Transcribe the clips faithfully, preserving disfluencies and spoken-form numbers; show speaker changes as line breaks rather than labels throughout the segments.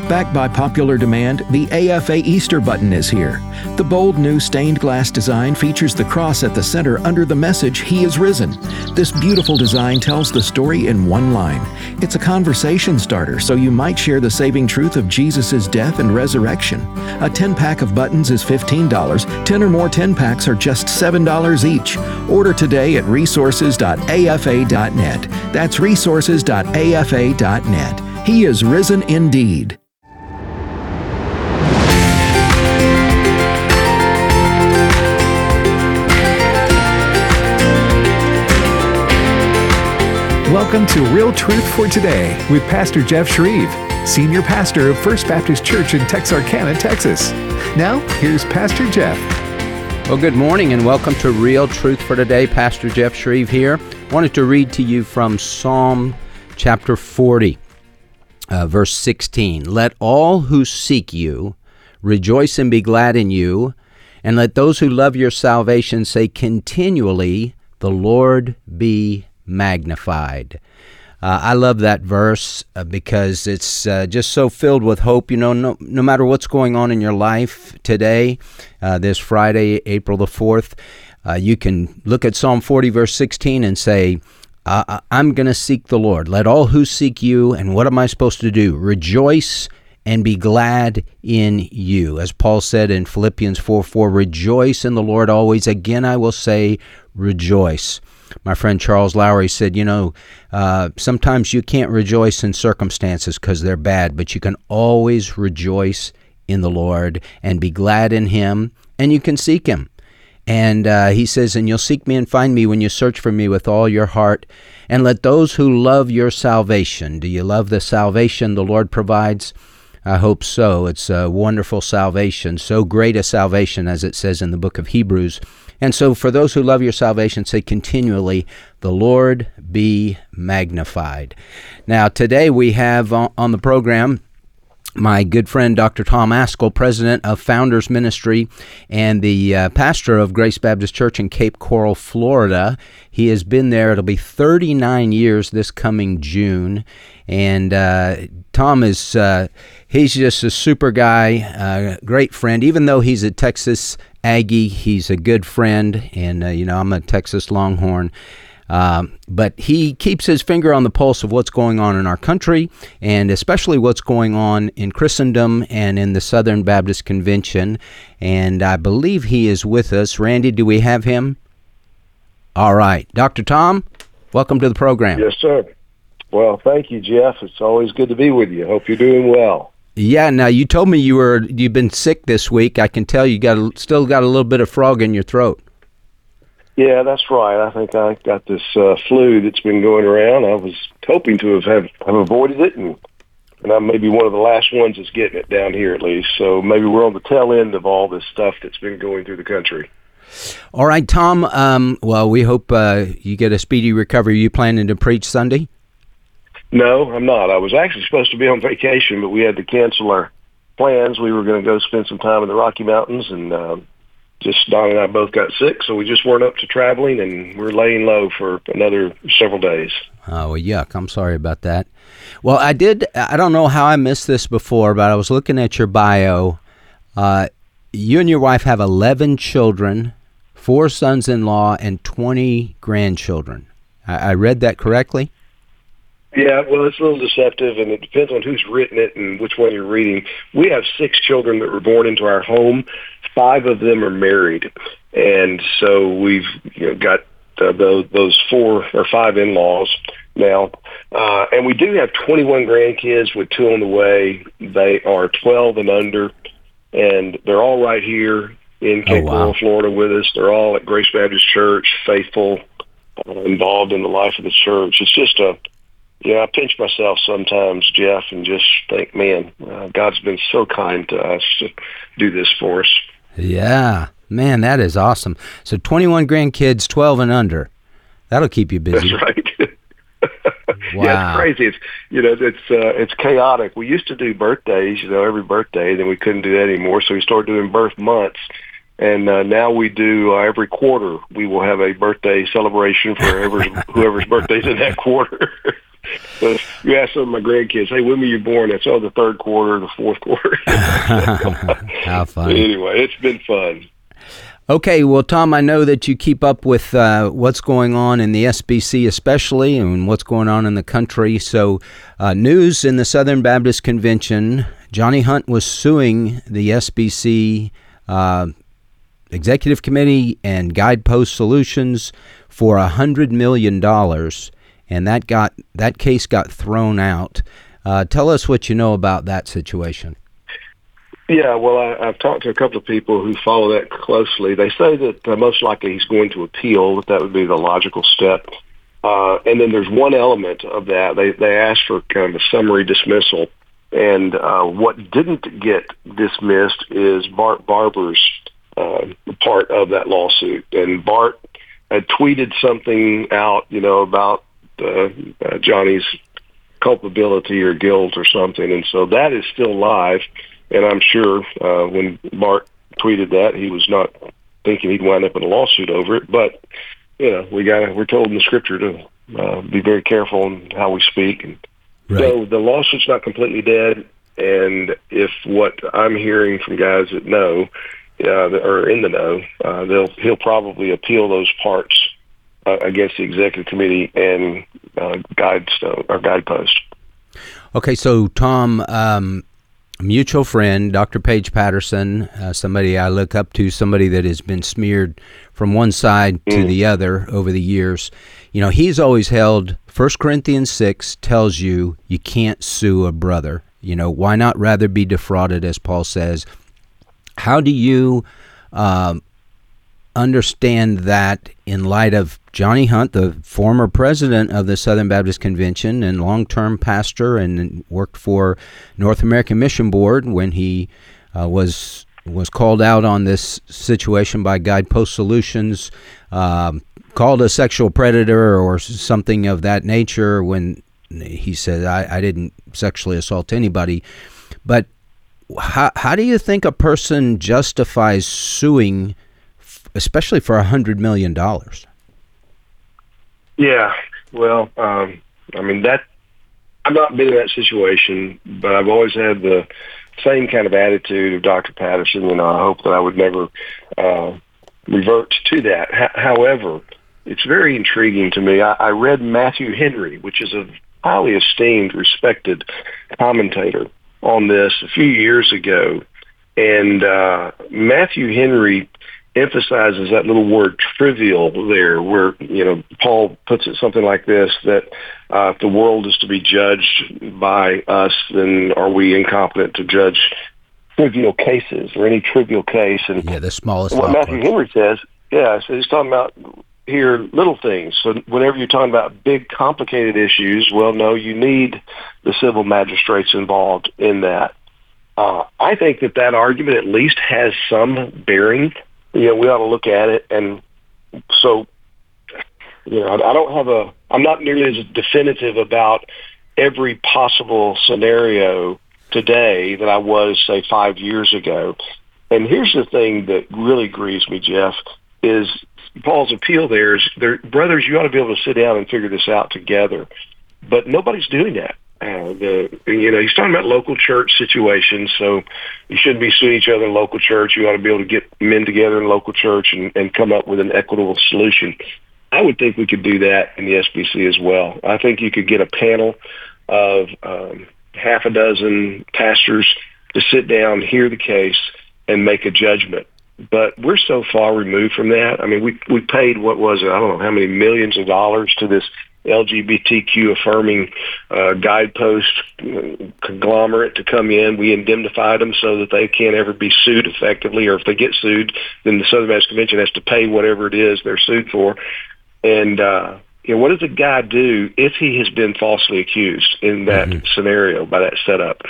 Backed by popular demand, the A F A Easter button is here. The bold new stained glass design features the cross at the center under the message, "He is risen." This beautiful design tells the story in one line. It's a conversation starter, so you might share the saving truth of Jesus' death and resurrection. A ten-pack of buttons is fifteen dollars. ten or more ten-packs are just seven dollars each. Order today at resources dot a f a dot net. That's resources dot a f a dot net. He is risen indeed.
Welcome to Real Truth for Today with Pastor Jeff Shreve, Senior Pastor of First Baptist Church in Texarkana, Texas. Now, here's Pastor Jeff.
Well, good morning and welcome to Real Truth for Today. Pastor Jeff Shreve here. I wanted to read to you from Psalm chapter forty, uh, verse sixteen. Let all who seek you rejoice and be glad in you, and let those who love your salvation say continually, the Lord be magnified. Uh, I love that verse uh, because it's uh, just so filled with hope. You know, no, no matter what's going on in your life today, uh, this Friday, April the fourth, uh, you can look at Psalm forty, verse sixteen and say, uh, I'm going to seek the Lord. Let all who seek you, and what am I supposed to do? Rejoice and be glad in you. As Paul said in Philippians four four, rejoice in the Lord always. Again, I will say, rejoice. My friend Charles Lowry said, you know, uh, sometimes you can't rejoice in circumstances because they're bad, but you can always rejoice in the Lord and be glad in Him, and you can seek Him. And uh, he says, and you'll seek me and find me when you search for me with all your heart, and let those who love your salvation. Do you love the salvation the Lord provides? I hope so. It's a wonderful salvation, so great a salvation, as it says in the book of Hebrews. And so for those who love your salvation, say continually, the Lord be magnified. Now, today we have on the program my good friend, Doctor Tom Ascol, president of Founders Ministry and the uh, pastor of Grace Baptist Church in Cape Coral, Florida. He has been there. It'll be thirty-nine years this coming June. And uh, Tom is, uh, he's just a super guy, uh, great friend. Even though he's a Texas Aggie, he's a good friend. And, uh, you know, I'm a Texas Longhorn. Um, but he keeps his finger on the pulse of what's going on in our country, and especially what's going on in Christendom and in the Southern Baptist Convention. And I believe he is with us. Randy, do we have him? All right. Doctor Tom, welcome to the program.
Yes, sir. Well, thank you, Jeff. It's always good to be with you. Hope you're doing well.
Yeah. Now, you told me you were you've been sick this week. I can tell you got a, still got a little bit of frog in your throat.
Yeah, that's right. I think I got this uh, flu that's been going around. I was hoping to have, have, have avoided it, and, and I'm maybe one of the last ones that's getting it down here at least. So maybe we're on the tail end of all this stuff that's been going through the country.
All right, Tom. Um, well, we hope uh, you get a speedy recovery. Are you planning to preach Sunday?
No, I'm not. I was actually supposed to be on vacation, but we had to cancel our plans. We were going to go spend some time in the Rocky Mountains, and uh, just Don and I both got sick, so we just weren't up to traveling, and we're laying low for another several days.
Oh, well, yuck. I'm sorry about that. Well, I did, I don't know how I missed this before, but I was looking at your bio. Uh, you and your wife have eleven children, four sons-in-law, and twenty grandchildren. I, I read that correctly?
Yeah, well, it's a little deceptive, and it depends on who's written it and which one you're reading. We have six children that were born into our home. Five of them are married, and so we've you know, got uh, those, those four or five in-laws now. Uh, and we do have twenty-one grandkids with two on the way. They are twelve and under, and they're all right here in Cape Coral, oh, wow. Florida with us. They're all at Grace Baptist Church, faithful, uh, involved in the life of the church. It's just a Yeah, I pinch myself sometimes, Jeff, and just think, man, uh, God's been so kind to us to do this for us.
Yeah, man, that is awesome. So twenty-one grandkids, twelve and under. That'll keep you busy.
That's right.
Wow.
Yeah, it's crazy. It's you know, it's uh, it's chaotic. We used to do birthdays, you know, every birthday, then we couldn't do that anymore, so we started doing birth months. And uh, now we do uh, every quarter. We will have a birthday celebration for whoever's, whoever's birthday's in that quarter. So you ask some of my grandkids, hey, when were you born? That's oh, the third quarter, the fourth quarter.
How funny.
Anyway, it's been fun.
Okay, well, Tom, I know that you keep up with uh, what's going on in the S B C especially and what's going on in the country. So uh, news in the Southern Baptist Convention, Johnny Hunt was suing the S B C uh, Executive Committee and Guidepost Solutions for one hundred million dollars, and that got that case got thrown out. Uh, tell us what you know about that situation.
Yeah, well, I, I've talked to a couple of people who follow that closely. They say that uh, most likely he's going to appeal, that that would be the logical step. Uh, and then there's one element of that. They they asked for kind of a summary dismissal. And uh, what didn't get dismissed is Bart Barber's uh, part of that lawsuit. And Bart had tweeted something out, you know, about uh, uh, Johnny's culpability or guilt or something. And so that is still live. And I'm sure uh, when Bart tweeted that, he was not thinking he'd wind up in a lawsuit over it. But you know, we got we're told in the Scripture to uh, be very careful in how we speak. And
right.
So the lawsuit's not completely dead. And if what I'm hearing from guys that know uh, that are in the know, uh, they'll he'll probably appeal those parts uh, against the executive committee and uh, guidestone or guidepost.
Okay, so Tom. Um A mutual friend, Doctor Paige Patterson, uh, somebody I look up to, somebody that has been smeared from one side to the other over the years. You know, he's always held First Corinthians six tells you you can't sue a brother. You know, why not rather be defrauded, as Paul says? How do you um, understand that in light of Johnny Hunt, the former president of the Southern Baptist Convention and long-term pastor, and worked for North American Mission Board when he uh, was was called out on this situation by Guidepost Solutions, um, called a sexual predator or something of that nature when he said, I, I didn't sexually assault anybody. But how, how do you think a person justifies suing, especially for one hundred million dollars?
Yeah, well, um, I mean, that I've not been in that situation, but I've always had the same kind of attitude of Doctor Patterson, and I hope that I would never uh, revert to that. H- however, it's very intriguing to me. I, I read Matthew Henry, which is a highly esteemed, respected commentator on this a few years ago, and uh, Matthew Henry emphasizes that little word trivial there, where, you know, Paul puts it something like this, that uh, if the world is to be judged by us, then are we incompetent to judge trivial cases or any trivial case? And
yeah, the smallest.
what Matthew Henry says, yeah, so he's talking about here little things. So whenever you're talking about big, complicated issues, well, no, you need the civil magistrates involved in that. Uh, I think that that argument at least has some bearing. You know, we ought to look at it. And so, you know, I don't have a, I'm not nearly as definitive about every possible scenario today that I was, say, five years ago. And here's the thing that really grieves me, Jeff, is Paul's appeal there is, there, brothers, you ought to be able to sit down and figure this out together. But nobody's doing that. Uh, the you know he's talking about local church situations, so you shouldn't be suing each other in local church. You ought to be able to get men together in local church and, and come up with an equitable solution. I would think we could do that in the S B C as well. I think you could get a panel of um, half a dozen pastors to sit down, hear the case, and make a judgment. But we're so far removed from that. I mean, we we paid, what was it, I don't know how many millions of dollars to this L G B T Q affirming uh, guidepost conglomerate to come in. We indemnified them so that they can't ever be sued effectively, or if they get sued, then the Southern Baptist Convention has to pay whatever it is they're sued for. And uh, you know, what does a guy do if he has been falsely accused in that mm-hmm. scenario by that setup?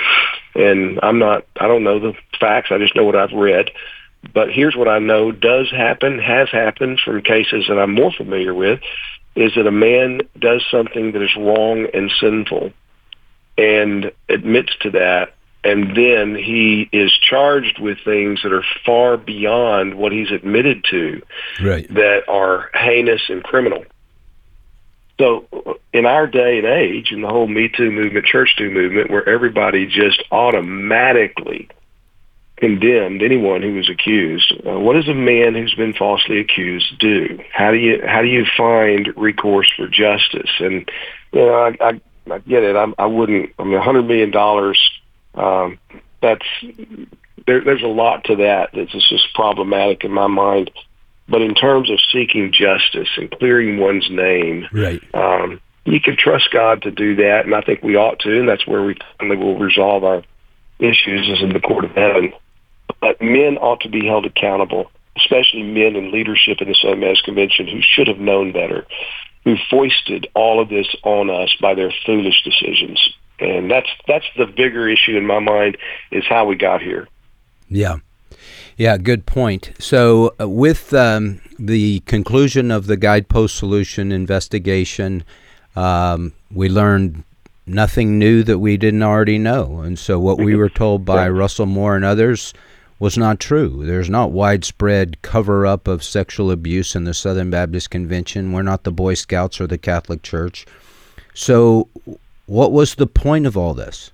And I'm not, I don't know the facts. I just know what I've read. But here's what I know does happen, has happened from cases that I'm more familiar with, is that a man does something that is wrong and sinful and admits to that, and then he is charged with things that are far beyond what he's admitted to,
right,
that are heinous and criminal. So in our day and age, in the whole Me Too movement, Church Too movement, where everybody just automatically condemned anyone who was accused, uh, what does a man who's been falsely accused do? How do you how do you find recourse for justice? And you know, I, I, I get it. I, I wouldn't. I mean, a hundred million dollars. Um, that's there, there's a lot to that. That's just problematic in my mind. But in terms of seeking justice and clearing one's name,
right.
um, you can trust God to do that, and I think we ought to, and that's where we finally will resolve our issues is in the court of heaven. But men ought to be held accountable, especially men in leadership in the Southern Baptist Convention who should have known better, who foisted all of this on us by their foolish decisions. And that's that's the bigger issue in my mind, is how we got here.
Yeah. Yeah, good point. So uh, with um, the conclusion of the Guidepost Solution investigation, um, we learned nothing new that we didn't already know. And so what we were told by Russell Moore and others was not true. There's not widespread cover-up of sexual abuse in the Southern Baptist Convention. We're not the Boy Scouts or the Catholic Church. So what was the point of all this?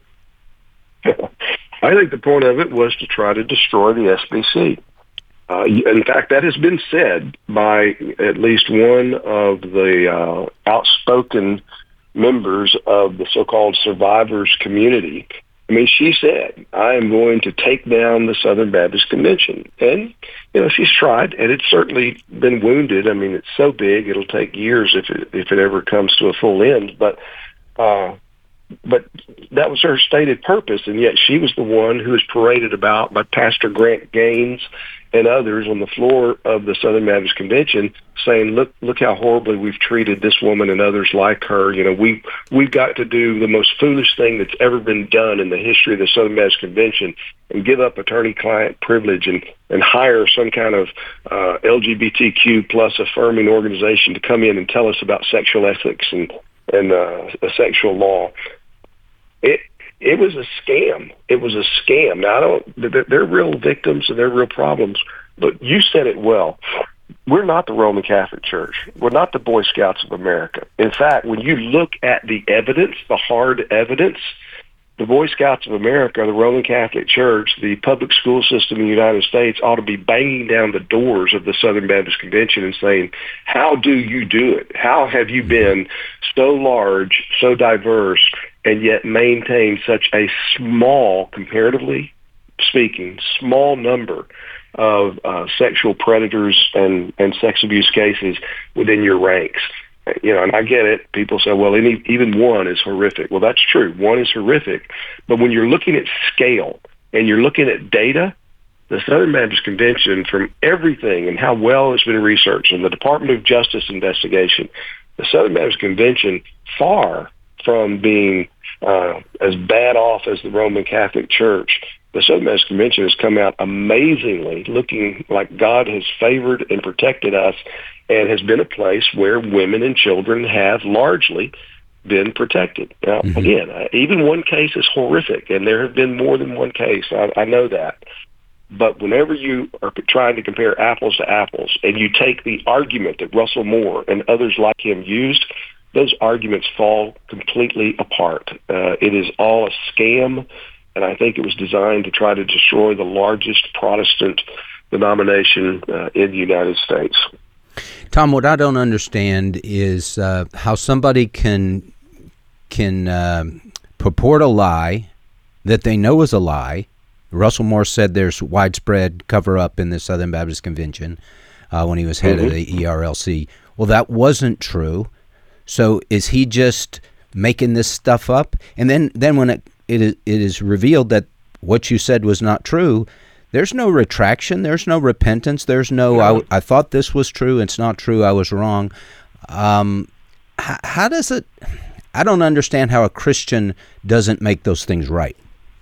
I think the point of it was to try to destroy the S B C. Uh, in fact, that has been said by at least one of the uh, outspoken members of the so-called survivors community. I mean, she said, I am going to take down the Southern Baptist Convention. And, you know, she's tried, and it's certainly been wounded. I mean, it's so big, it'll take years if it, if it ever comes to a full end. But uh, but that was her stated purpose, and yet she was the one who was paraded about by Pastor Grant Gaines and others on the floor of the Southern Baptist Convention saying, look look how horribly we've treated this woman and others like her. You know, we, we've got to do the most foolish thing that's ever been done in the history of the Southern Baptist Convention and give up attorney-client privilege and, and hire some kind of uh, L G B T Q plus affirming organization to come in and tell us about sexual ethics and, and uh, a sexual law. It It was a scam. It was a scam. Now, I don't, they're real victims and they're real problems, but you said it well. We're not the Roman Catholic Church. We're not the Boy Scouts of America. In fact, when you look at the evidence, the hard evidence, the Boy Scouts of America, the Roman Catholic Church, the public school system in the United States ought to be banging down the doors of the Southern Baptist Convention and saying, how do you do it? How have you been so large, so diverse, and yet maintain such a small, comparatively speaking, small number of uh, sexual predators and, and sex abuse cases within your ranks? You know, and I get it. People say, well, any, even one is horrific. Well, that's true. One is horrific. But when you're looking at scale and you're looking at data, the Southern Baptist Convention, from everything and how well it's been researched and the Department of Justice investigation, the Southern Baptist Convention, far from being uh, as bad off as the Roman Catholic Church, the Southern Baptist Convention has come out amazingly, looking like God has favored and protected us and has been a place where women and children have largely been protected. Now, mm-hmm. again, uh, even one case is horrific, and there have been more than one case. I, I know that. But whenever you are trying to compare apples to apples, and you take the argument that Russell Moore and others like him used, those arguments fall completely apart. Uh, it is all a scam, and I think it was designed to try to destroy the largest Protestant denomination uh, in the United States.
Tom, what I don't understand is uh, how somebody can can uh, purport a lie that they know is a lie. Russell Moore said there's widespread cover-up in the Southern Baptist Convention uh, when he was head mm-hmm. of the E R L C. Well, that wasn't true. So is he just making this stuff up? And then, then when it, it is, it is revealed that what you said was not true, there's no retraction, there's no repentance, there's no, no. I, I thought this was true, it's not true, I was wrong. Um, how, how does it, I don't understand how a Christian doesn't make those things right.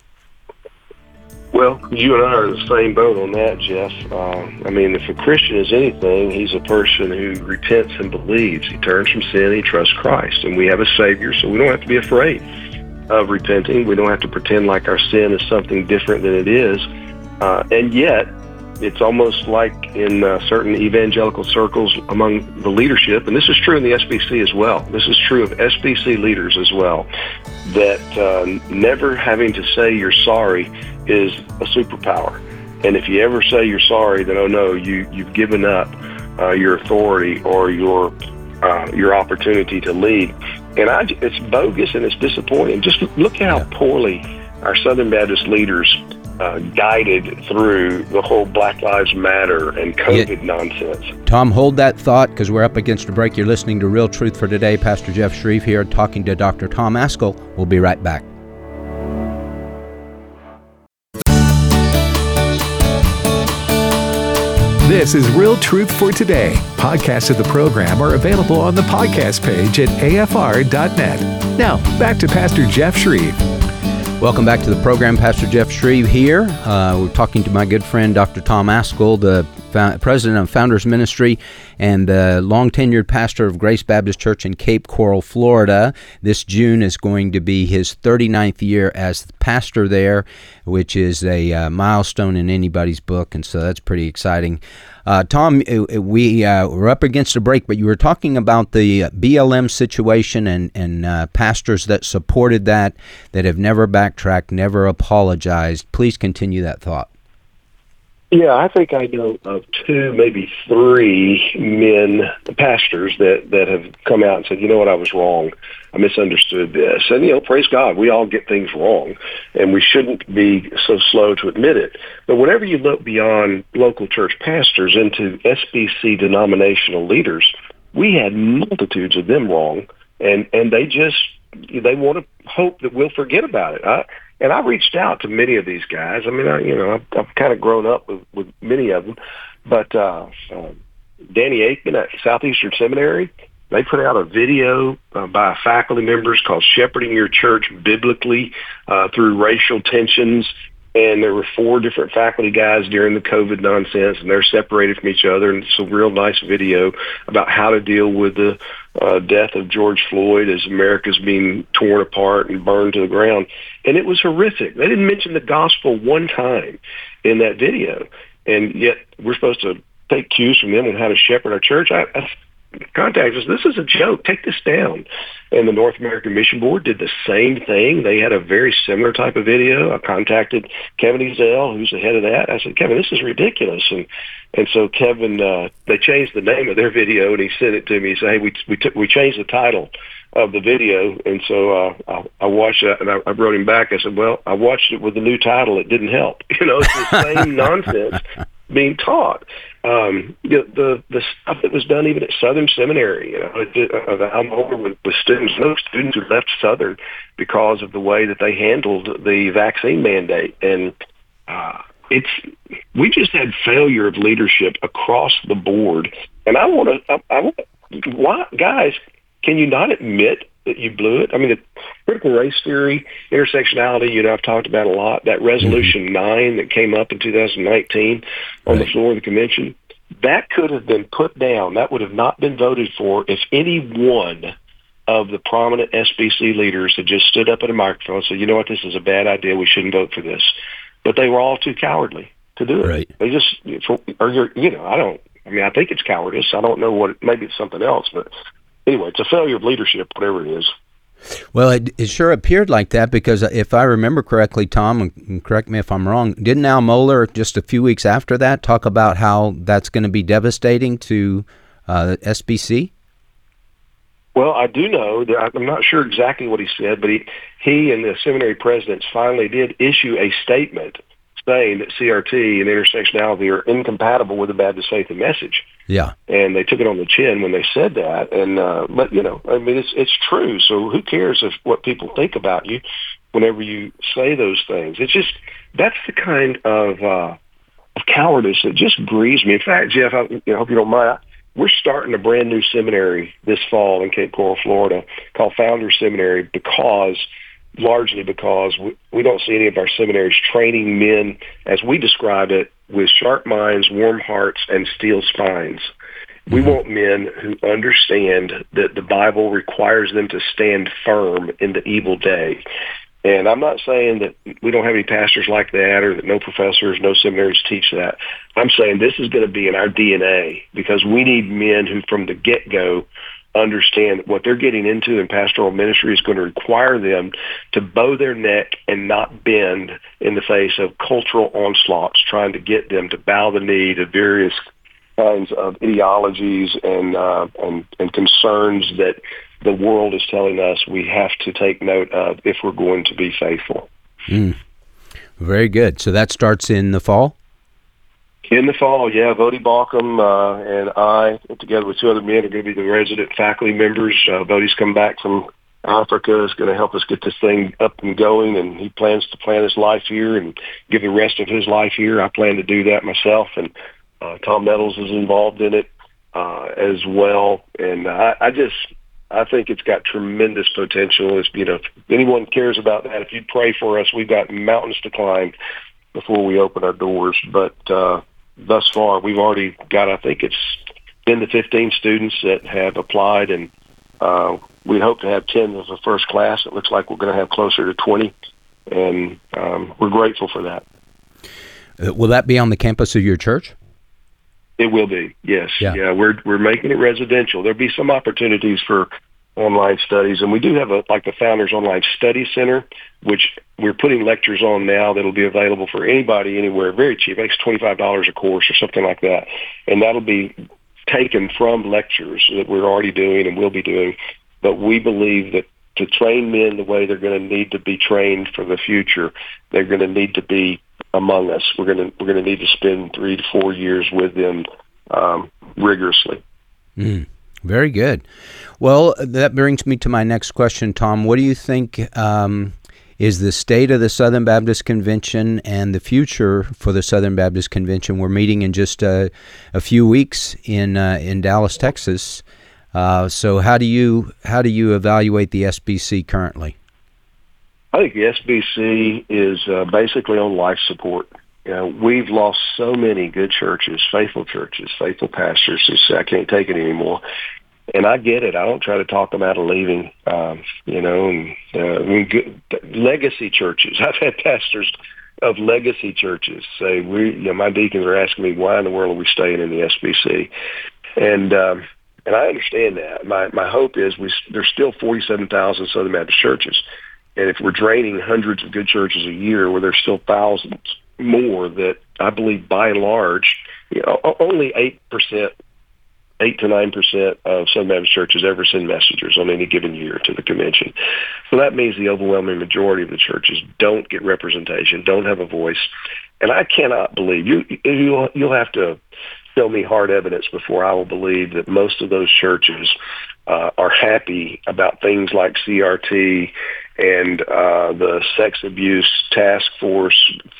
Well, you and I are in the same boat on that, Jeff. Uh, I mean, if a Christian is anything, he's a person who repents and believes. He turns from sin, he trusts Christ, and we have a Savior, so we don't have to be afraid of repenting. We don't have to pretend like our sin is something different than it is. Uh, and yet, it's almost like in uh, certain evangelical circles among the leadership, and this is true in the S B C as well. This is true of S B C leaders as well, that uh, never having to say you're sorry is a superpower. And if you ever say you're sorry, then oh no, you you've given up uh, your authority or your uh, your opportunity to lead. And I, it's bogus and it's disappointing. Just look how
Yeah.
poorly our Southern Baptist leaders uh, guided through the whole Black Lives Matter and COVID
Yeah.
nonsense.
Tom, hold that thought because we're up against a break. You're listening to Real Truth for Today. Pastor Jeff Shreve here talking to Doctor Tom Ascol. We'll be right back.
This is Real Truth for Today. Podcasts of the program are available on the podcast page at A F R dot net. Now, back to Pastor Jeff Shreve.
Welcome back to the program. Pastor Jeff Shreve here. Uh, we're talking to my good friend, Doctor Tom Ascol, the fo- president of Founders Ministry and the long-tenured pastor of Grace Baptist Church in Cape Coral, Florida. This June is going to be his thirty-ninth year as pastor there, which is a uh, milestone in anybody's book, and so that's pretty exciting. Uh, Tom, we uh, were up against a break, but you were talking about the B L M situation and, and uh, pastors that supported that, that have never backtracked, never apologized. Please continue that thought.
Yeah, I think I know of two, maybe three men, pastors, that, that have come out and said, you know what, I was wrong. I misunderstood this. And, you know, praise God, we all get things wrong, and we shouldn't be so slow to admit it. But whenever you look beyond local church pastors into S B C denominational leaders, we had multitudes of them wrong, and, and they just, they want to hope that we'll forget about it. I, And I reached out to many of these guys. I mean, I, you know, I've, I've kind of grown up with, with many of them. But uh, uh, Danny Aikman at Southeastern Seminary, they put out a video uh, by faculty members called Shepherding Your Church Biblically uh, Through Racial Tensions. And there were four different faculty guys during the COVID nonsense, and they're separated from each other. And it's a real nice video about how to deal with the uh, death of George Floyd as America's being torn apart and burned to the ground. And it was horrific. They didn't mention the gospel one time in that video. And yet we're supposed to take cues from them on how to shepherd our church. I, I contacted us. This is a joke. Take this down. And the North American Mission Board did the same thing. They had a very similar type of video. I contacted Kevin Ezell, who's the head of that. I said, Kevin, this is ridiculous. And and so Kevin, uh, they changed the name of their video, and he sent it to me. He said, hey, we we, took, we changed the title of the video. And so uh, I, I watched that, and I, I wrote him back. I said, well, I watched it with the new title. It didn't help. You know, it's the same nonsense being taught. Um, the, the the stuff that was done even at Southern Seminary, you know, it, uh, I'm over with, with students, no students who left Southern because of the way that they handled the vaccine mandate. And uh, it's, we just had failure of leadership across the board. And I want to, I, I want, why, guys, can you not admit that you blew it? I mean, the critical race theory, intersectionality, you know, I've talked about a lot. That Resolution mm-hmm. nine that came up in two thousand nineteen on right. the floor of the convention, that could have been put down. That would have not been voted for if any one of the prominent S B C leaders had just stood up at a microphone and said, you know what, this is a bad idea. We shouldn't vote for this. But they were all too cowardly to do it. Right. They just, for, or you're, you know, I don't, I mean, I think it's cowardice. I don't know what, maybe it's something else, but anyway, it's a failure of leadership, whatever it is.
Well, it, it sure appeared like that because if I remember correctly, Tom, and correct me if I'm wrong, didn't Al Mohler just a few weeks after that talk about how that's going to be devastating to uh, S B C?
Well, I do know that I'm not sure exactly what he said, but he, he and the seminary presidents finally did issue a statement saying that C R T and intersectionality are incompatible with the Baptist faith and message.
Yeah.
And they took it on the chin when they said that. And, uh, but, you know, I mean, it's it's true. So who cares if what people think about you whenever you say those things? It's just, that's the kind of, uh, of cowardice that just grieves me. In fact, Jeff, I, you know, hope you don't mind, I, we're starting a brand new seminary this fall in Cape Coral, Florida, called Founders Seminary, because largely because we, we don't see any of our seminaries training men, as we describe it, with sharp minds, warm hearts, and steel spines. We mm-hmm. want men who understand that the Bible requires them to stand firm in the evil day. And I'm not saying that we don't have any pastors like that or that no professors, no seminaries teach that. I'm saying this is going to be in our D N A because we need men who from the get-go understand that what they're getting into in pastoral ministry is going to require them to bow their neck and not bend in the face of cultural onslaughts, trying to get them to bow the knee to various kinds of ideologies and, uh, and, and concerns that the world is telling us we have to take note of if we're going to be faithful.
Mm. Very good. So that starts in the fall?
In the fall, yeah. Vody Balkum uh, and I, together with two other men, are going to be the resident faculty members. Uh, Vody's come back from Africa, is going to help us get this thing up and going, and he plans to plan his life here and give the rest of his life here. I plan to do that myself, and uh, Tom Nettles is involved in it uh, as well. And I, I just... I think it's got tremendous potential. If, you know, if anyone cares about that, if you pray for us, we've got mountains to climb before we open our doors. But uh, thus far, we've already got, I think it's ten to fifteen students that have applied, and uh, we hope to have ten as a first class. It looks like we're going to have closer to twenty, and um, we're grateful for that.
Uh, will that be on the campus of your church?
It will be, yes.
Yeah.
yeah, we're we're making it residential. There'll be some opportunities for online studies, and we do have a like the Founders Online Study Center, which we're putting lectures on now that'll be available for anybody anywhere, very cheap. I think it's twenty-five dollars a course or something like that, and that'll be taken from lectures that we're already doing and will be doing. But we believe that to train men the way they're going to need to be trained for the future, they're going to need to be among us. We're going to we're going to need to spend three to four years with them um, rigorously.
Mm, very good. Well, that brings me to my next question, Tom. What do you think um, is the state of the Southern Baptist Convention and the future for the Southern Baptist Convention? We're meeting in just uh, a few weeks in uh, in Dallas, Texas. Uh, so, how do you how do you evaluate the S B C currently?
I think the S B C is uh, basically on life support. You know, we've lost so many good churches, faithful churches, faithful pastors who say, I can't take it anymore. And I get it. I don't try to talk them out of leaving, um, you know, and uh, I mean, good, legacy churches. I've had pastors of legacy churches say, we, you know, my deacons are asking me, why in the world are we staying in the S B C? And, um, and I understand that. My, my hope is we, there's still forty-seven thousand Southern Baptist churches. And if we're draining hundreds of good churches a year, where there's still thousands more that I believe by and large, you know, only eight percent, eight to nine percent of Southern Baptist churches ever send messengers on any given year to the convention. So that means the overwhelming majority of the churches don't get representation, don't have a voice. And I cannot believe, you, you'll, you'll have to show me hard evidence before I will believe that most of those churches uh, are happy about things like C R T and uh, the sex abuse task force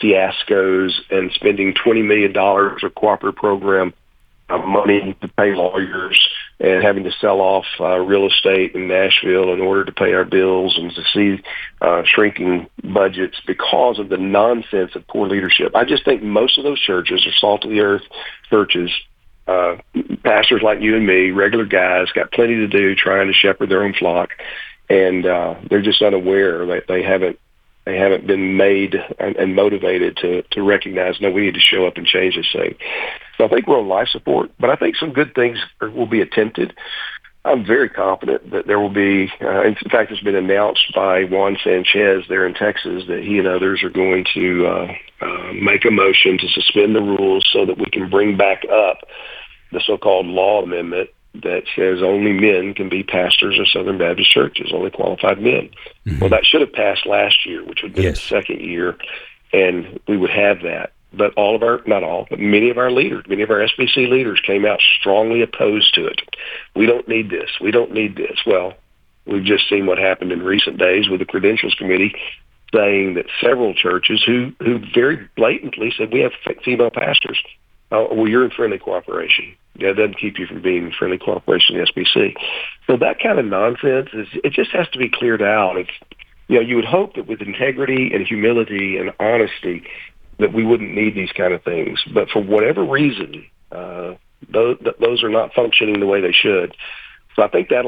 fiascos and spending twenty million dollars a cooperative program of money to pay lawyers and having to sell off uh, real estate in Nashville in order to pay our bills and to see uh, shrinking budgets because of the nonsense of poor leadership. I just think most of those churches are salt of the earth churches. Uh, pastors like you and me, regular guys, got plenty to do trying to shepherd their own flock. And uh, they're just unaware that they haven't they haven't been made and, and motivated to, to recognize, no, we need to show up and change this thing. So I think we're on life support, but I think some good things are, will be attempted. I'm very confident that there will be, uh, in fact, it's been announced by Juan Sanchez there in Texas that he and others are going to uh, uh, make a motion to suspend the rules so that we can bring back up the so-called law amendment that says only men can be pastors of Southern Baptist churches, only qualified men. Mm-hmm. Well, that should have passed last year, which would be yes. the second year, and we would have that. But all of our, not all, but many of our leaders, many of our S B C leaders came out strongly opposed to it. We don't need this. We don't need this. Well, we've just seen what happened in recent days with the Credentials Committee saying that several churches who, who very blatantly said, we have female pastors. Uh, well, you're in friendly cooperation. That doesn't keep you from being in friendly cooperation in the S B C. So that kind of nonsense, is it just has to be cleared out. It's, you know, you would hope that with integrity and humility and honesty that we wouldn't need these kind of things. But for whatever reason, uh, those, those are not functioning the way they should. So I think that'll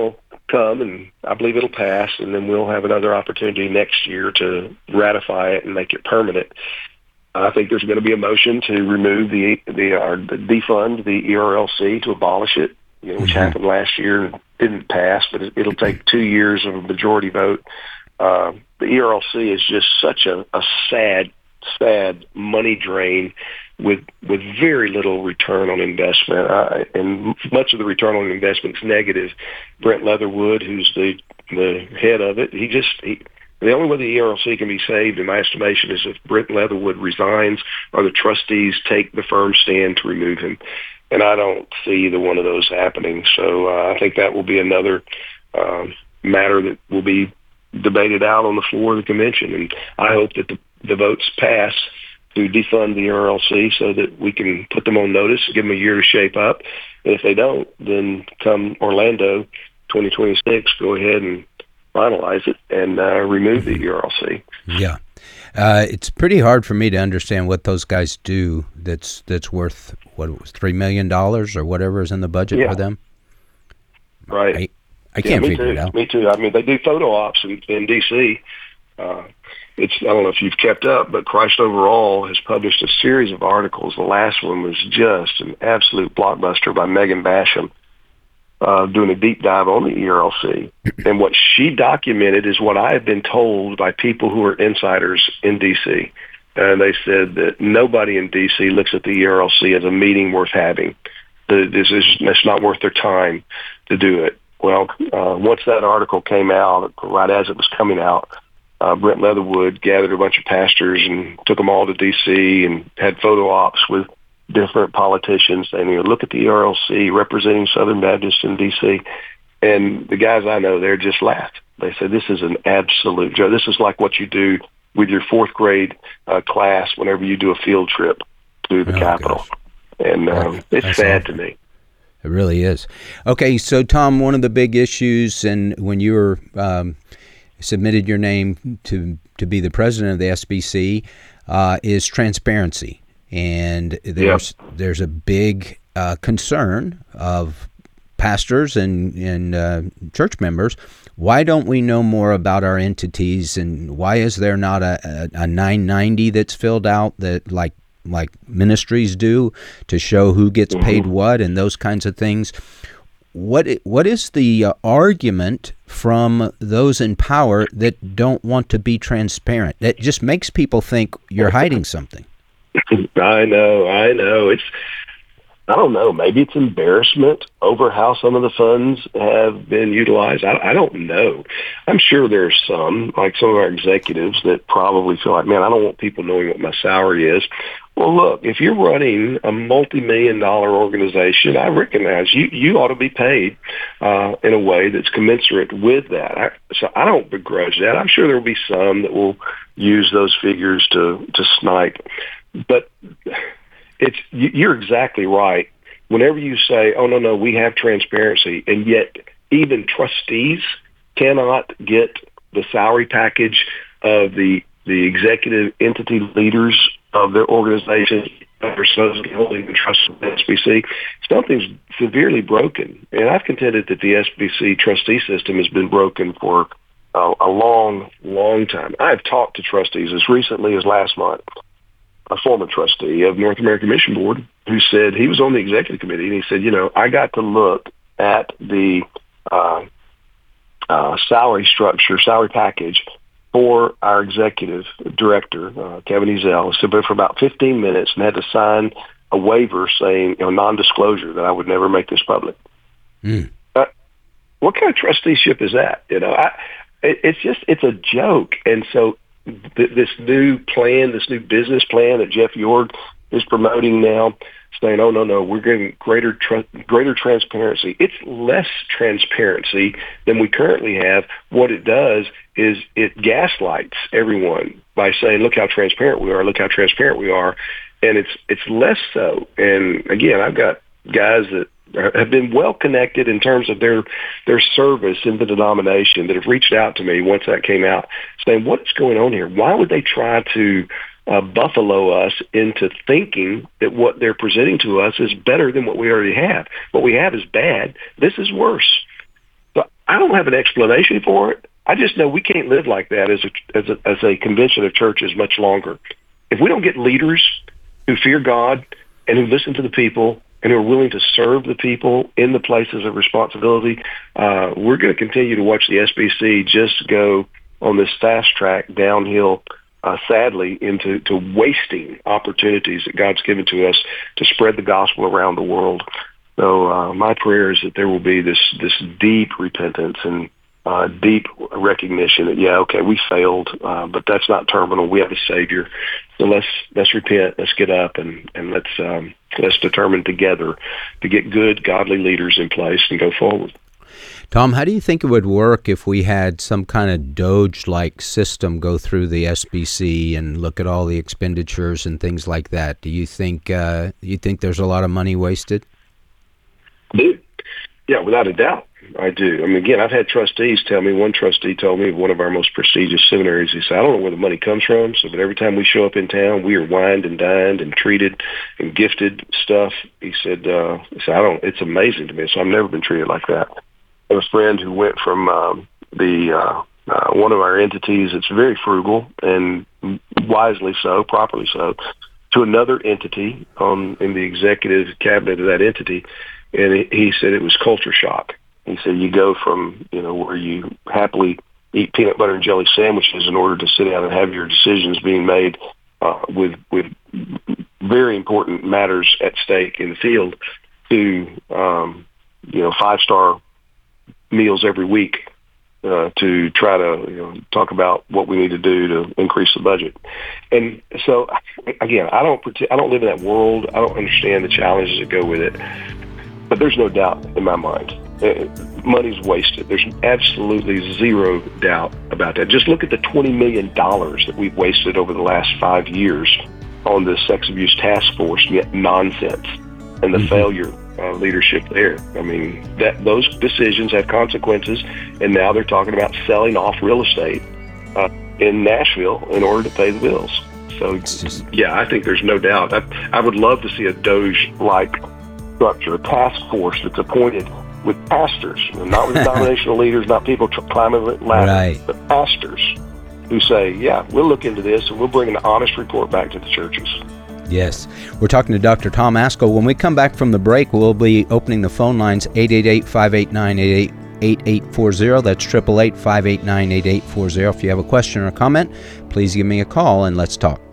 come, and I believe it'll pass, and then we'll have another opportunity next year to ratify it and make it permanent. I think there's going to be a motion to remove the the or defund the E R L C, to abolish it, you know, which mm-hmm. happened last year and didn't pass, but it, it'll take two years of a majority vote. Uh, the E R L C is just such a, a sad, sad money drain with with very little return on investment, uh, and much of the return on investment is negative. Brent Leatherwood, who's the the head of it, he just he, the only way the E R L C can be saved, in my estimation, is if Brent Leatherwood resigns or the trustees take the firm stand to remove him. And I don't see either one of those happening. So uh, I think that will be another uh, matter that will be debated out on the floor of the convention. And I hope that the, the votes pass to defund the E R L C so that we can put them on notice, give them a year to shape up. And if they don't, then come Orlando twenty twenty-six, go ahead and finalize it and uh, remove the E R L C.
Yeah. Uh, it's pretty hard for me to understand what those guys do that's that's worth, what it was, three million dollars or whatever is in the budget
yeah.
for them.
Right.
I, I can't
yeah,
figure
too.
it out.
Me too. I mean, they do photo ops in, in D C Uh, it's I don't know if you've kept up, but Christ Overall has published a series of articles. The last one was just an absolute blockbuster by Megan Basham, uh, doing a deep dive on the E R L C. And what she documented is what I have been told by people who are insiders in D C And they said that nobody in D C looks at the E R L C as a meeting worth having. This is it's not worth their time to do it. Well, uh, once that article came out, right as it was coming out, uh, Brent Leatherwood gathered a bunch of pastors and took them all to D C and had photo ops with different politicians saying, you know, look at the E R L C representing Southern Baptists in D C And the guys I know there just laughed. They said, this is an absolute joke. This is like what you do with your fourth grade uh, class whenever you do a field trip to the
oh,
Capitol.
Gosh.
And um, it's
That's
sad
awful.
to me.
It really is. Okay, so Tom, one of the big issues, and when you were um, submitted your name to to be the president of the S B C, uh, is transparency. And there's yep. there's a big uh, concern of pastors and, and uh, church members. Why don't we know more about our entities, and why is there not a, a, a nine ninety that's filled out that like like ministries do to show who gets paid mm-hmm. what and those kinds of things? What what is the uh, argument from those in power that don't want to be transparent? That just makes people think you're hiding something.
I know, I know. It's, I don't know, maybe it's embarrassment over how some of the funds have been utilized. I, I don't know. I'm sure there's some, like some of our executives, that probably feel like, man, I don't want people knowing what my salary is. Well, look, if you're running a multi-million dollar organization, I recognize you, you ought to be paid uh, in a way that's commensurate with that. I, so I don't begrudge that. I'm sure there will be some that will use those figures to, to snipe. But it's you're exactly right. Whenever you say, oh, no, no, we have transparency, and yet even trustees cannot get the salary package of the the executive entity leaders of their organizations that are supposed to be holding the trust of the S B C, something's severely broken. And I've contended that the S B C trustee system has been broken for uh, a long, long time. I've talked to trustees as recently as last month. A former trustee of North American Mission Board who said he was on the executive committee, and he said, you know, I got to look at the uh, uh, salary structure, salary package for our executive director, uh, Kevin Ezell. So, but for about fifteen minutes, and had to sign a waiver saying, you know, non-disclosure, that I would never make this public. Mm. Uh, what kind of trusteeship is that? You know, I, it, it's just, it's a joke. And so this new plan, this new business plan that Jeff Yord is promoting now, saying, oh, no, no, we're getting greater tra- greater transparency. It's less transparency than we currently have. What it does is it gaslights everyone by saying, look how transparent we are, look how transparent we are. And it's it's less so. And, again, I've got guys that have been well connected in terms of their their service in the denomination that have reached out to me once that came out, saying, what is going on here? Why would they try to uh, buffalo us into thinking that what they're presenting to us is better than what we already have? What we have is bad. This is worse. So I don't have an explanation for it. I just know we can't live like that as a, as a, as a convention of churches much longer. If we don't get leaders who fear God and who listen to the people and who are willing to serve the people in the places of responsibility, uh, we're going to continue to watch the S B C just go on this fast track downhill, uh, sadly, into to wasting opportunities that God's given to us to spread the gospel around the world. So uh, my prayer is that there will be this this deep repentance and uh, deep recognition that, yeah, okay, we failed, uh, but that's not terminal. We have a Savior. So let's let's repent, let's get up, and, and let's um, let's determine together to get good, godly leaders in place and go forward.
Tom, how do you think it would work if we had some kind of Doge-like system go through the S B C and look at all the expenditures and things like that? Do you think uh, you think there's a lot of money wasted?
I do. Yeah, without a doubt, I do. I mean, again, I've had trustees tell me, one trustee told me of one of our most prestigious seminaries, he said, I don't know where the money comes from, so but every time we show up in town, we are wined and dined and treated and gifted stuff. He said, uh, he said, I don't, it's amazing to me, so I've never been treated like that. I have a friend who went from um, the uh, uh, one of our entities that's very frugal and wisely so, properly so, to another entity on in the executive cabinet of that entity, and he, he said it was culture shock. He said you go from, you know, where you happily eat peanut butter and jelly sandwiches in order to sit down and have your decisions being made uh, with with very important matters at stake in the field to, um, you know, five-star meals every week uh, to try to, you know, talk about what we need to do to increase the budget. And so, again, I don't pretend, I don't live in that world. I don't understand the challenges that go with it. But there's no doubt in my mind. Uh, money's wasted. There's absolutely zero doubt about that. Just look at the twenty million dollars that we've wasted over the last five years on the sex abuse task force nonsense and the mm-hmm. failure of leadership there. I mean, that those decisions have consequences, and now they're talking about selling off real estate uh, in Nashville in order to pay the bills. So, just, yeah, I think there's no doubt. I, I would love to see a Doge-like structure, a task force that's appointed with pastors, you know, not with denominational leaders, not people tr- climbing the ladder,
right.
but pastors who say, yeah, we'll look into this and we'll bring an honest report back to the churches.
Yes. We're talking to Doctor Tom Ascol. When we come back from the break, we'll be opening the phone lines eight eight eight, five eight nine, eight eight four zero. That's eight eight eight, five eight nine, eight eight four zero. If you have a question or a comment, please give me a call and let's talk.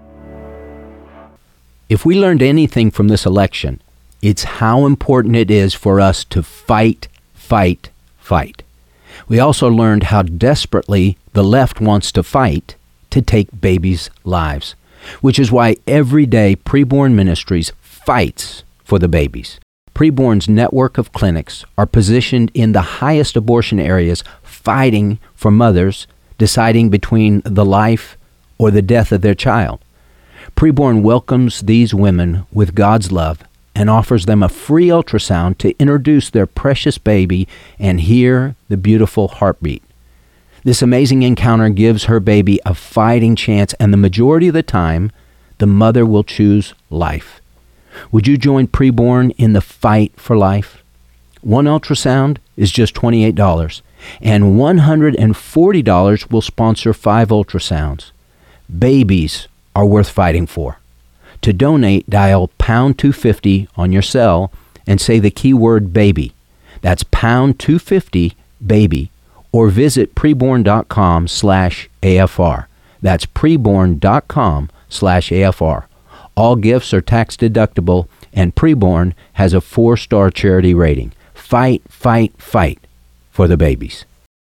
If we learned anything from this election, it's how important it is for us to fight, fight, fight. We also learned how desperately the left wants to fight to take babies' lives, which is why every day Preborn Ministries fights for the babies. Preborn's network of clinics are positioned in the highest abortion areas, fighting for mothers deciding between the life or the death of their child. Preborn welcomes these women with God's love and offers them a free ultrasound to introduce their precious baby and hear the beautiful heartbeat. This amazing encounter gives her baby a fighting chance, and the majority of the time, the mother will choose life. Would you join Preborn in the fight for life? One ultrasound is just twenty-eight dollars, and one hundred forty dollars will sponsor five ultrasounds. Babies are worth fighting for. To donate, dial pound two fifty on your cell and say the keyword baby. That's pound two fifty baby, or visit preborn.com slash AFR. That's preborn.com slash AFR. All gifts are tax deductible, and Preborn has a four-star charity rating. Fight, fight, fight for the babies.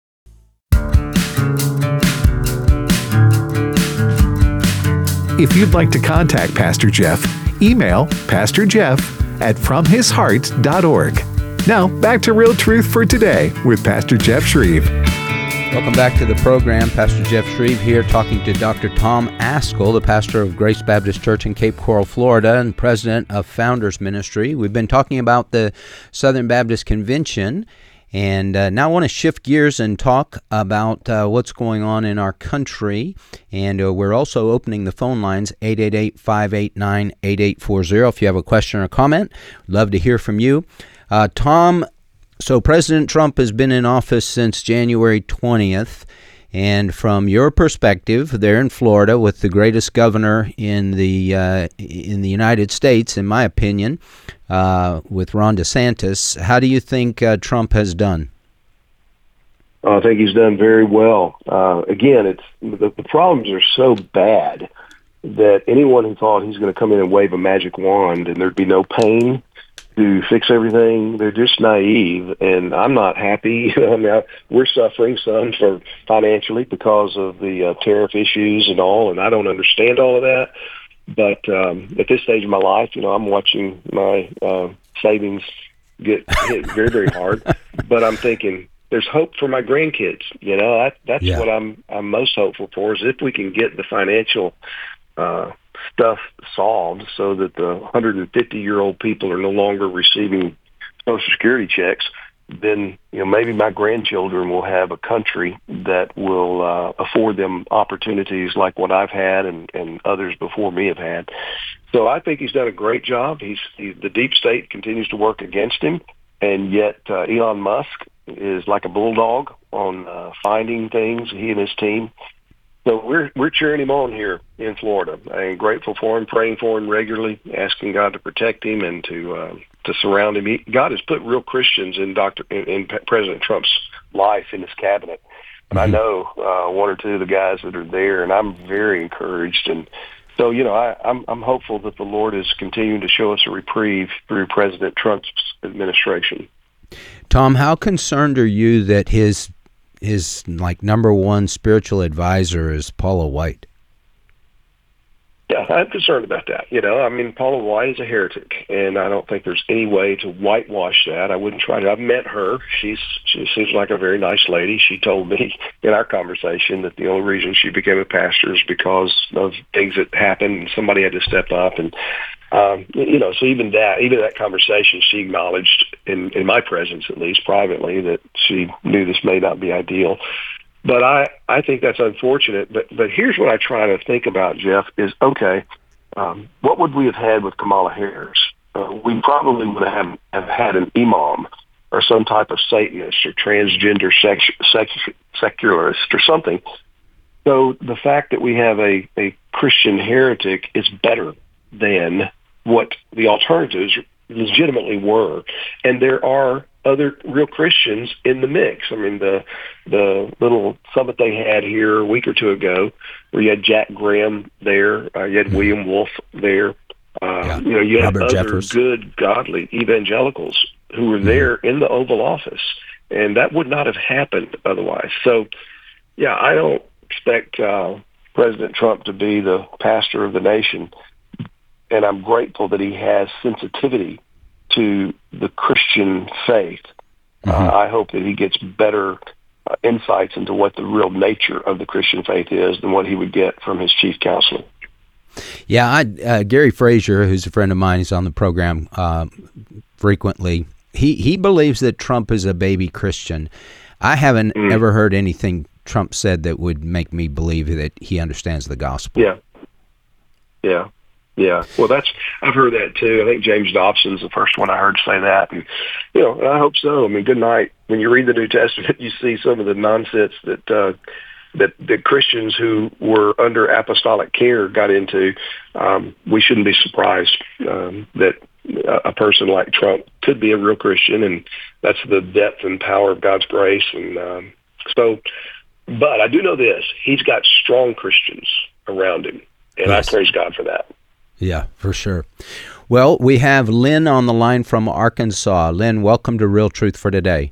If you'd like to contact Pastor Jeff, email pastor jeff at from his heart dot org. Now, back to Real Truth for Today with Pastor Jeff Shreve.
Welcome back to the program. Pastor Jeff Shreve here talking to Doctor Tom Ascol, the pastor of Grace Baptist Church in Cape Coral, Florida, and president of Founders Ministry. We've been talking about the Southern Baptist Convention, and uh, now I want to shift gears and talk about uh, what's going on in our country. And uh, we're also opening the phone lines, eight eight eight, five eight nine, eight eight four zero. If you have a question or comment, love to hear from you. Uh, Tom, So President Trump has been in office since January twentieth. And from your perspective, there in Florida, with the greatest governor in the uh, in the United States, in my opinion, uh, with Ron DeSantis, how do you think uh, Trump has done?
I think he's done very well. Uh, again, it's the, the problems are so bad that anyone who thought he's going to come in and wave a magic wand and there'd be no pain to fix everything, they're just naive, and I'm not happy. I mean, I, we're suffering some for financially because of the uh, tariff issues and all, and I don't understand all of that. But um, at this stage of my life, you know, I'm watching my uh, savings get hit very, very hard. But I'm thinking there's hope for my grandkids. You know, I, that's
yeah.
what I'm I'm most hopeful for, is if we can get the financial uh stuff solved so that the one hundred fifty year old people are no longer receiving Social Security checks, then, you know, maybe my grandchildren will have a country that will uh, afford them opportunities like what I've had and, and others before me have had. So I think he's done a great job. He's he, the deep state continues to work against him, and yet uh, Elon Musk is like a bulldog on uh, finding things, he and his team. So we're we're cheering him on here in Florida. I'm grateful for him, praying for him regularly, asking God to protect him and to uh, to surround him. He, God has put real Christians in Doctor in, in President Trump's life, in his cabinet. And mm-hmm. I know uh, one or two of the guys that are there, and I'm very encouraged. And so, you know, I, I'm I'm hopeful that the Lord is continuing to show us a reprieve through President Trump's administration.
Tom, how concerned are you that his his like number one spiritual advisor is Paula White?
Yeah, I'm concerned about that. You know, I mean, Paula White is a heretic, and I don't think there's any way to whitewash that. I wouldn't try to. I've met her. She's she seems like a very nice lady. She told me in our conversation that the only reason she became a pastor is because of things that happened, and somebody had to step up. And um, you know, so even that, even that conversation, she acknowledged in in my presence, at least privately, that she knew this may not be ideal. But I, I think that's unfortunate. But but here's what I try to think about, Jeff, is, okay, um, what would we have had with Kamala Harris? Uh, we probably would have, have had an imam or some type of Satanist or transgender sex, sex, secularist or something. So the fact that we have a, a Christian heretic is better than what the alternatives legitimately were. And there are other real Christians in the mix. I mean, the the little summit they had here a week or two ago, where you had Jack Graham there, uh, you had William Wolfe there, uh,
yeah.
you know, you had
Robert
other
Jeffers.
good, godly evangelicals who were there mm-hmm. in the Oval Office, and that would not have happened otherwise. So, yeah, I don't expect uh, President Trump to be the pastor of the nation, and I'm grateful that he has sensitivity to the Christian faith. Mm-hmm. Uh, I hope that he gets better uh, insights into what the real nature of the Christian faith is than what he would get from his chief counselor.
Yeah, I, uh, Gary Frazier, who's a friend of mine, he's on the program uh, frequently. He he believes that Trump is a baby Christian. I haven't mm. ever heard anything Trump said that would make me believe that he understands the gospel.
Yeah, yeah. Yeah, well, that's I've heard that too. I think James Dobson's the first one I heard say that, and you know, I hope so. I mean, good night. When you read the New Testament, you see some of the nonsense that uh, that the Christians who were under apostolic care got into. Um, we shouldn't be surprised um, that a person like Trump could be a real Christian, and that's the depth and power of God's grace. And um, so, but I do know this: he's got strong Christians around him, and yes. I praise God for that.
Yeah, for sure. Well, we have Lynn on the line from Arkansas. Lynn, welcome to Real Truth for Today.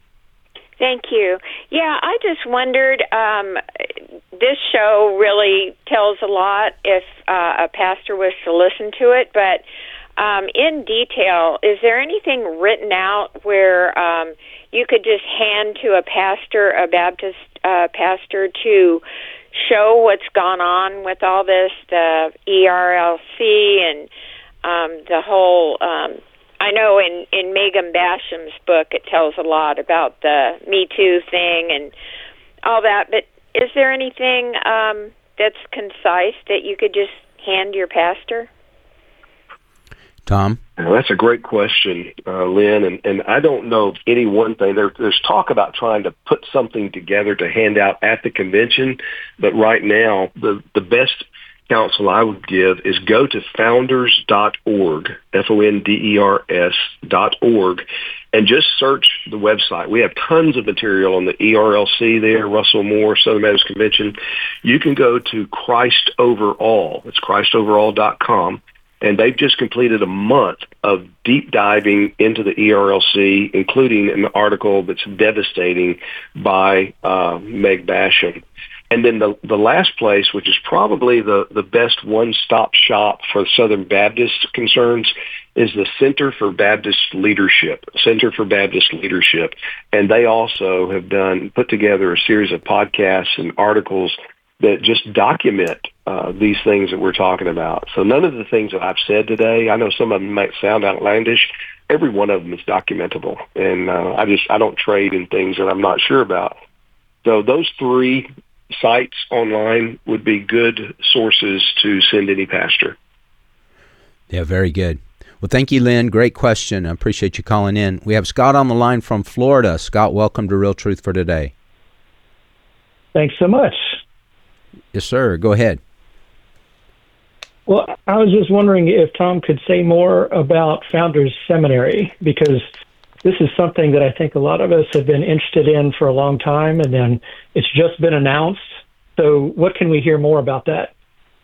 Thank you. Yeah, I just wondered, um, this show really tells a lot if uh, a pastor was to listen to it, but um, in detail, is there anything written out where um, you could just hand to a pastor, a Baptist uh, pastor, to show what's gone on with all this, the E R L C and um, the whole, um, I know in, in Megan Basham's book it tells a lot about the Me Too thing and all that, but is there anything um, that's concise that you could just hand your pastor?
Tom?
Now, that's a great question, uh, Lynn, and, and I don't know of any one thing. There, there's talk about trying to put something together to hand out at the convention, but right now the, the best counsel I would give is go to founders dot org, F O N D E R S dot org, and just search the website. We have tons of material on the E R L C there, Russell Moore, Southern Baptist Convention. You can go to Christ Overall. It's Christ Overall dot com. And they've just completed a month of deep diving into the E R L C, including an article that's devastating by uh, Meg Basham. And then the the last place, which is probably the, the best one-stop shop for Southern Baptist concerns, is the Center for Baptist Leadership, Center for Baptist Leadership. And they also have done, put together a series of podcasts and articles that just document uh, these things that we're talking about. So none of the things that I've said today, I know some of them might sound outlandish. Every one of them is documentable. And uh, I just, I don't trade in things that I'm not sure about. So those three sites online would be good sources to send any pastor.
Yeah, very good. Well, thank you, Lynn. Great question. I appreciate you calling in. We have Scott on the line from Florida. Scott, welcome to Real Truth for Today.
Thanks so much.
Yes, sir. Go ahead.
Well, I was just wondering if Tom could say more about Founders Seminary, because this is something that I think a lot of us have been interested in for a long time, and then it's just been announced. So what can we hear more about that?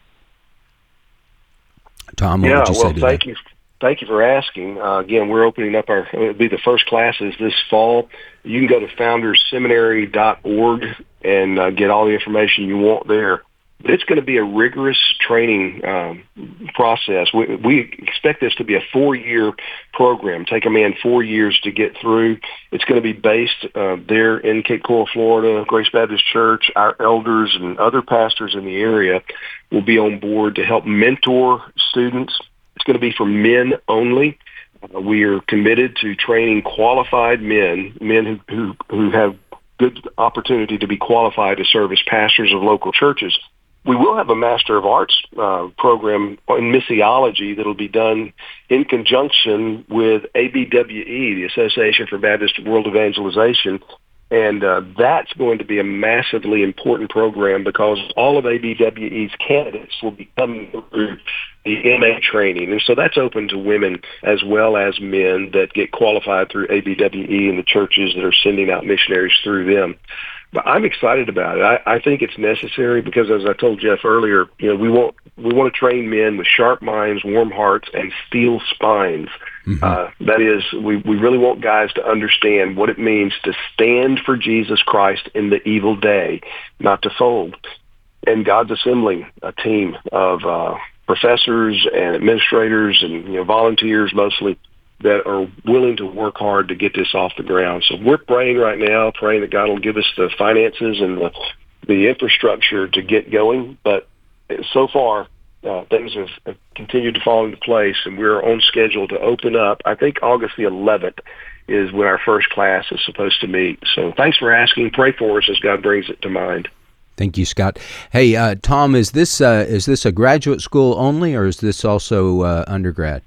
Tom, what
yeah,
would you
well,
say to
thank
that?
you. Thank you for asking. Uh, again, we're opening up our, it'll be the first classes this fall. You can go to founders seminary dot org and uh, get all the information you want there. But it's going to be a rigorous training um, process. We, we expect this to be a four-year program, take a man four years to get through. It's going to be based uh, there in Cape Coral, Florida. Grace Baptist Church, our elders and other pastors in the area will be on board to help mentor students. It's going to be for men only. Uh, we are committed to training qualified men, men who, who, who have good opportunity to be qualified to serve as pastors of local churches. We will have a Master of Arts uh, program in missiology that will be done in conjunction with A B W E, the Association for Baptist World Evangelization. And uh, that's going to be a massively important program because all of A B W E's candidates will be coming through the M A training. And so that's open to women as well as men that get qualified through A B W E and the churches that are sending out missionaries through them. But I'm excited about it. I, I think it's necessary because, as I told Jeff earlier, you know, we want we want to train men with sharp minds, warm hearts, and steel spines. Mm-hmm. Uh, that is, we, we really want guys to understand what it means to stand for Jesus Christ in the evil day, not to fold. And God's assembling a team of uh, professors and administrators and you know volunteers mostly that are willing to work hard to get this off the ground. So we're praying right now, praying that God will give us the finances and the, the infrastructure to get going. But so far, uh, things have, have continued to fall into place, and we're on schedule to open up. I think August the eleventh is when our first class is supposed to meet. So thanks for asking. Pray for us as God brings it to mind.
Thank you, Scott. Hey, uh, Tom, is this uh, is this a graduate school only, or is this also uh, undergrad?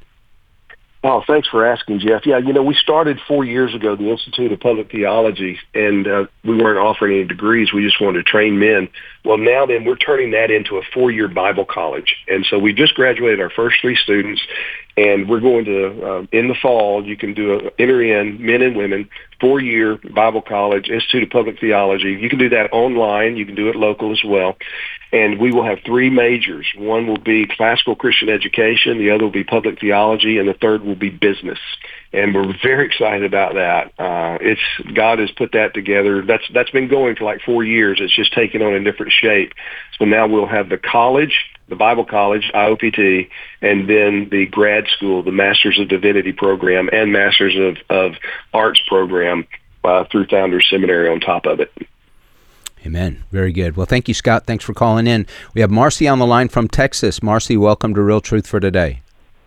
Oh, thanks for asking, Jeff. Yeah, you know, we started four years ago, the Institute of Public Theology, and uh, we weren't offering any degrees. We just wanted to train men. Well, now then, we're turning that into a four-year Bible college. And so we just graduated our first three students, and we're going to, uh, in the fall, you can do a enter in, men and women, four-year Bible college, Institute of Public Theology. You can do that online. You can do it local as well. And we will have three majors. One will be classical Christian education, the other will be public theology, and the third will be business. And we're very excited about that. Uh, it's God has put that together. That's that's been going for like four years. It's just taken on a different shape. So now we'll have the college, the Bible college, I O P T, and then the grad school, the Masters of Divinity program and Masters of, of Arts program uh, through Founders Seminary on top of it.
Amen. Very good. Well, thank you, Scott. Thanks for calling in. We have Marcy on the line from Texas. Marcy, welcome to Real Truth for Today.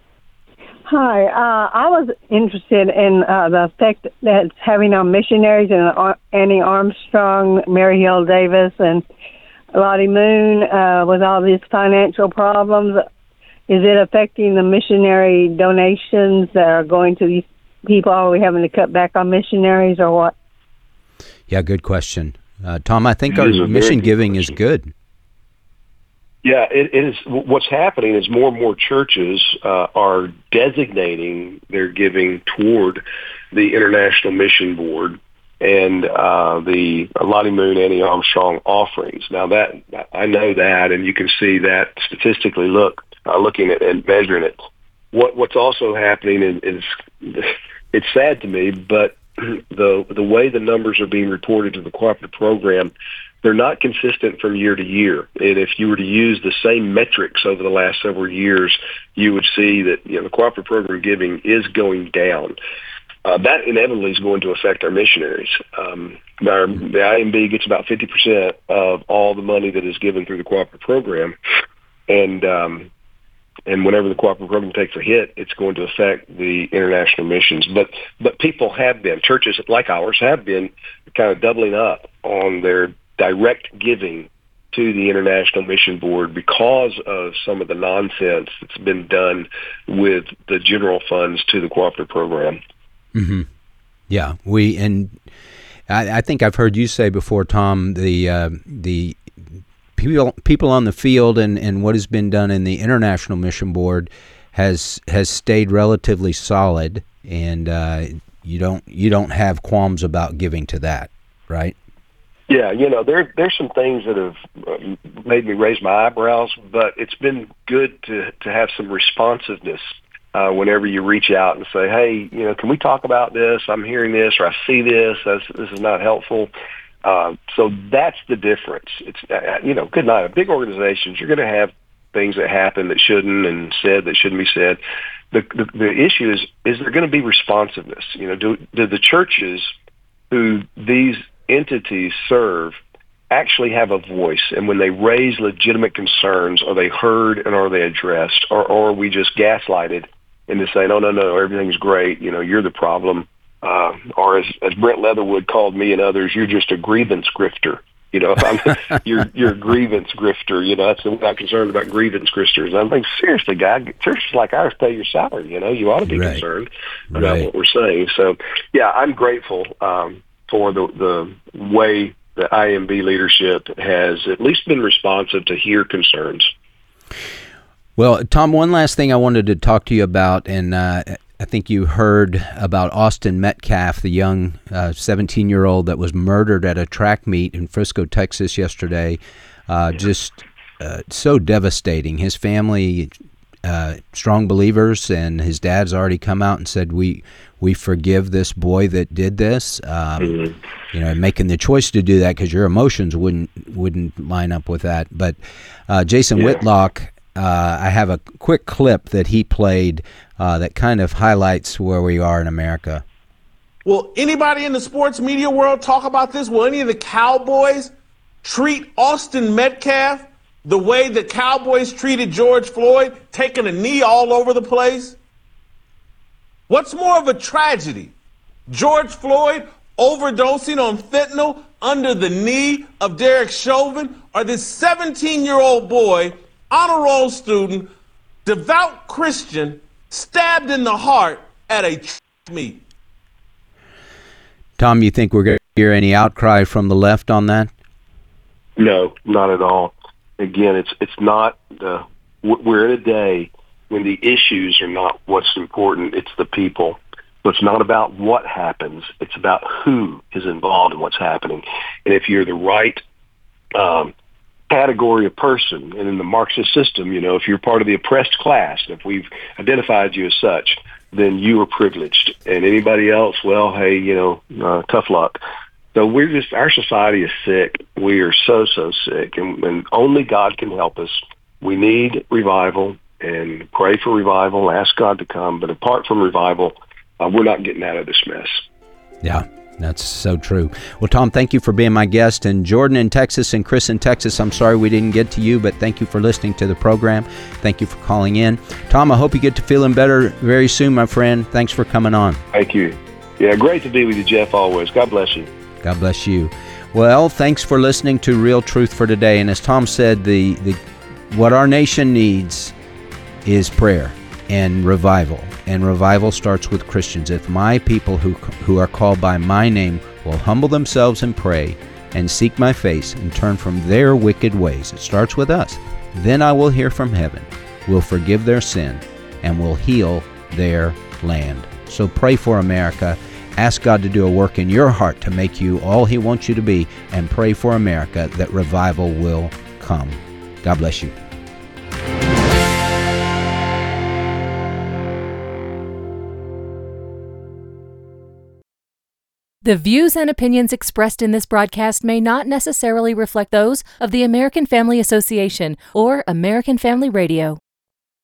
Hi. Uh, I was interested in uh, the effect that's having on missionaries and uh, Annie Armstrong, Mary Hill Davis, and Lottie Moon uh, with all these financial problems. is it affecting the missionary donations that are going to these people? Are we having to cut back on missionaries or what?
Yeah, good question. Uh, Tom, I think
It
our
is a
mission
very good
giving is
question.
good.
Yeah, it, it is. What's happening is more and more churches uh, are designating their giving toward the International Mission Board and uh, the Lottie Moon, Annie Armstrong offerings. Now that I know that, and you can see that statistically. Look, uh, looking at and measuring it. What What's also happening is, is it's sad to me, but the the way the numbers are being reported to the cooperative program, they're not consistent from year to year. And if you were to use the same metrics over the last several years, you would see that, you know, the cooperative program giving is going down. Uh, that inevitably is going to affect our missionaries. Um, our, the I M B gets about fifty percent of all the money that is given through the cooperative program. And um, and whenever the cooperative program takes a hit, it's going to affect the international missions. But but people have been, churches like ours have been kind of doubling up on their direct giving to the International Mission Board because of some of the nonsense that's been done with the general funds to the cooperative program.
Mm-hmm. Yeah, we and I, I think I've heard you say before, Tom, the uh, the people people on the field and, and what has been done in the International Mission Board has has stayed relatively solid, and uh, you don't you don't have qualms about giving to that, right?
Yeah, you know, there there's some things that have made me raise my eyebrows, but it's been good to to have some responsiveness uh, whenever you reach out and say, hey, you know, can we talk about this? I'm hearing this, or I see this. That's, this is not helpful. Uh, so that's the difference. It's uh, you know, good night. Big organizations, you're going to have things that happen that shouldn't and said that shouldn't be said. The the, the issue is is there going to be responsiveness? You know, do do the churches who these entities serve actually have a voice, and when they raise legitimate concerns, are they heard and are they addressed, or, or are we just gaslighted into saying, oh, no, no, everything's great, you know, you're the problem, uh, or as, as Brent Leatherwood called me and others, you're just a grievance grifter, you know, I'm, you're, you're a grievance grifter, you know, that's, I'm not concerned about grievance grifters. I'm thinking, seriously, guy, churches like ours pay your salary, you know, you ought to be
right.
concerned about
right.
what we're saying. So, yeah, I'm grateful, um, for the, the way the I M B leadership has at least been responsive to hear concerns.
Well, Tom, one last thing I wanted to talk to you about, and uh, I think you heard about Austin Metcalf, the young uh, seventeen-year-old that was murdered at a track meet in Frisco, Texas yesterday. Uh, yeah. Just uh, so devastating. His family, uh, strong believers, and his dad's already come out and said, we we forgive this boy that did this. Um, mm-hmm. You know, making the choice to do that because your emotions wouldn't wouldn't line up with that. But uh, Jason yeah. Whitlock, uh, I have a quick clip that he played uh, that kind of highlights where we are in America.
Will anybody in the sports media world talk about this? Will any of the Cowboys treat Austin Metcalf the way the Cowboys treated George Floyd, taking a knee all over the place? What's more of a tragedy? George Floyd overdosing on fentanyl under the knee of Derek Chauvin, or this seventeen-year-old boy, honor roll student, devout Christian, stabbed in the heart at a meet?
Tom, you think we're going to hear any outcry from the left on that?
No, not at all. Again, it's it's not the. We're in a day when the issues are not what's important; it's the people. So it's not about what happens; it's about who is involved in what's happening. And if you're the right um, category of person, and in the Marxist system, you know, if you're part of the oppressed class, if we've identified you as such, then you are privileged. And anybody else, well, hey, you know, uh, tough luck. So we're just, our society is sick. We are so, so sick, and, and only God can help us. We need revival, and pray for revival, ask God to come. But apart from revival, uh, we're not getting out of this mess.
Yeah, that's so true. Well, Tom, thank you for being my guest. And Jordan in Texas and Chris in Texas, I'm sorry we didn't get to you, but thank you for listening to the program. Thank you for calling in. Tom, I hope you get to feeling better very soon, my friend. Thanks for coming on.
Thank you. Yeah, great to be with you, Jeff, always. God bless you.
God bless you. Well, thanks for listening to Real Truth for Today. And as Tom said, the, the what our nation needs is prayer and revival. And revival starts with Christians. If my people who who are called by my name will humble themselves and pray and seek my face and turn from their wicked ways, it starts with us, then I will hear from heaven, will forgive their sin, and will heal their land. So pray for America. Ask God to do a work in your heart to make you all He wants you to be, and pray for America that revival will come. God bless you.
The views and opinions expressed in this broadcast may not necessarily reflect those of the American Family Association or American Family Radio.